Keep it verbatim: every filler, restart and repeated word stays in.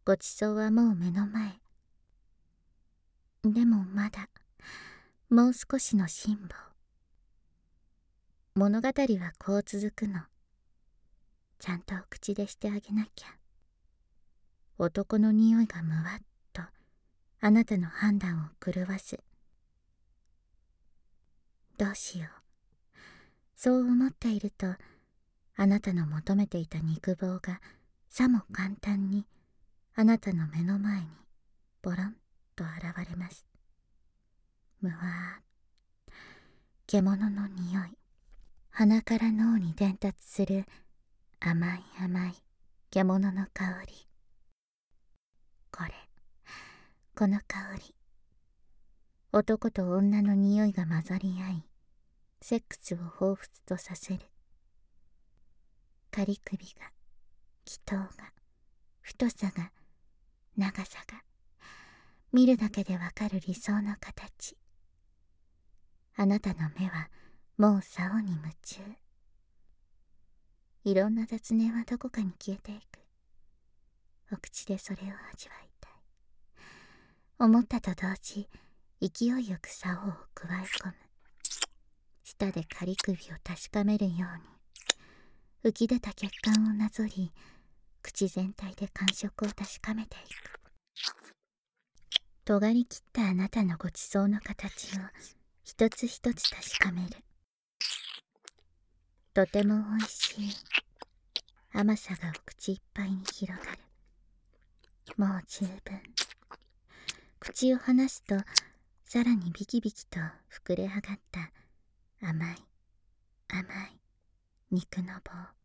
ごちそうはもう目の前。でもまだもう少しの辛抱。物語はこう続くの。ちゃんとお口でしてあげなきゃ。男の匂いがむわっとあなたの判断を狂わす。どうしよう。そう思っていると、あなたの求めていた肉棒がさも簡単にあなたの目の前にボロンと現れます。むわー、獣の匂い。鼻から脳に伝達する甘い甘い獣の香り。これ、この香り。男と女の匂いが混ざり合い、セックスを彷彿とさせる。刈り首が、気筒が、太さが、長さが、見るだけでわかる理想の形。あなたの目はもう竿に夢中。いろんな雑念はどこかに消えていく。お口でそれを味わいたい。思ったと同時、勢いよく竿をくわえ込む。舌で刈り首を確かめるように、浮き出た血管をなぞり、口全体で感触を確かめていく。尖り切ったあなたのごちそうの形を一つ一つ確かめる。とてもおいしい。甘さがお口いっぱいに広がる。もう十分。口を離すと、さらにビキビキと膨れ上がった甘い甘い肉の棒。